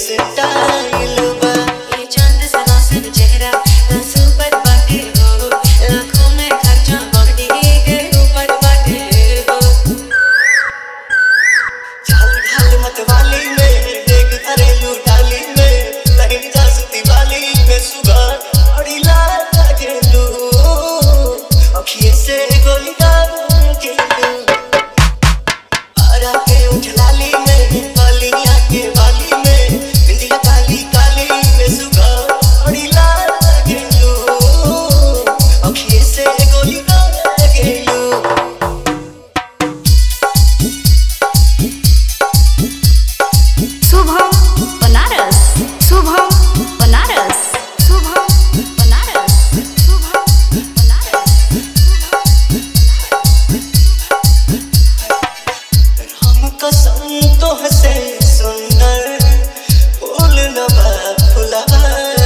style बा ये चांद सा रोशन चेहरा सुपर बाटे हो लाखों में खर्चा बॉडी के ऊपर बाटे हो चाल ढाल मत वाली में देख घरेलू डाली में लगे जा सुती वाली में सुबह बड़ी लाल गेलू अखिए से गोली दाग गेलू आरा के उठलाली में बालियां के वाली में बिंदिया काली काली में सुबह बड़ी लाल गेलू अखिए से गोली दाग गेलू शुभम बनारस शुभम बनारस शुभम बनारस शुभम बनारस हम कसम तो हसे सुंदर फूल न फुलावा